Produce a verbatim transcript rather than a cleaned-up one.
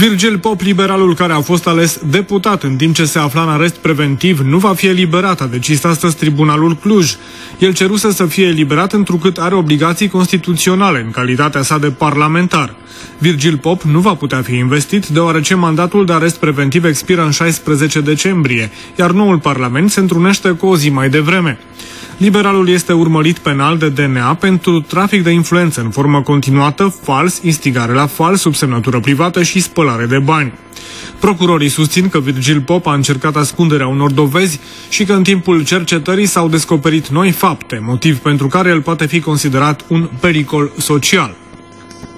Virgil Pop, liberalul care a fost ales deputat în timp ce se afla în arest preventiv, nu va fi eliberat, a decis astăzi Tribunalul Cluj. El ceruse să fie eliberat întrucât are obligații constituționale în calitatea sa de parlamentar. Virgil Pop nu va putea fi investit deoarece mandatul de arest preventiv expiră în șaisprezece decembrie, iar noul parlament se întrunește cu o zi mai devreme. Liberalul este urmărit penal de D N A pentru trafic de influență în formă continuată, fals, instigare la fals, sub semnătură privată și spălare de bani. Procurorii susțin că Virgil Pop a încercat ascunderea unor dovezi și că în timpul cercetării s-au descoperit noi fapte, motiv pentru care el poate fi considerat un pericol social.